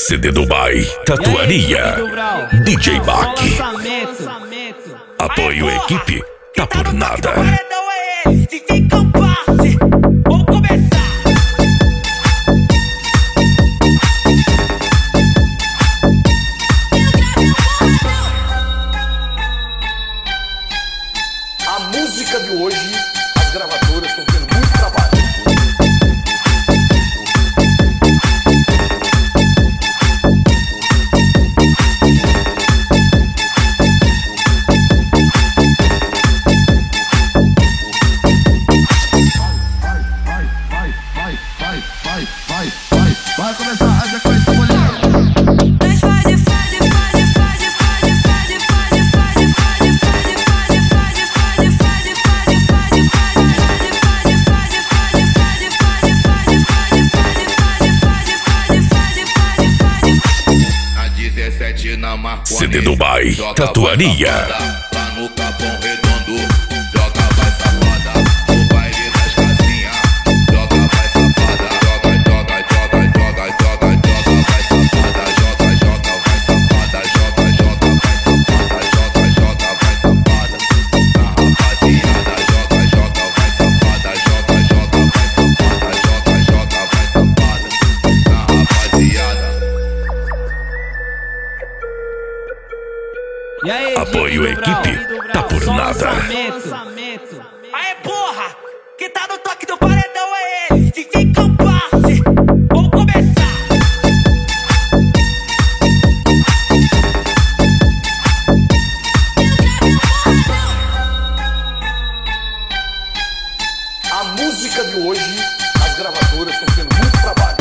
CD Dubai, Tatuaria, DJ Bach. Apoio equipe, tá por nada. Vamos começar. A música de hoje, as gravadoras estão tendo muito trabalho. Vai começar a sequência mulher. CD Dubai, Tatuaria. Lá no Capão Redondo, joga vai safada. No baile das casinhas, joga vai safada. Joga vai safada. Joga vai safada. Joga vai safada. Joga vai safada. Na rapaziada, joga vai safada. Joga vai safada. Joga vai safada. Na rapaziada. E aí, Apoio equipe, tá por nada. Aê, porra! Quem tá no toque do paredão é ele, DJ Compasse. Vamos começar. A música de hoje, as gravadoras estão tendo muito trabalho.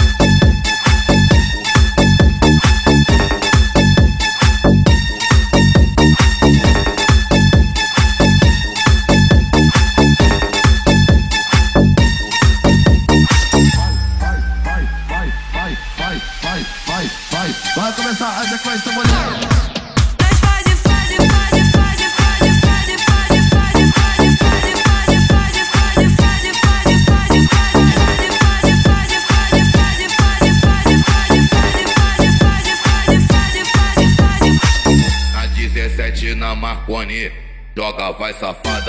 Vai começar a sequência mulher. Na 17 na Marconi, joga vai safada.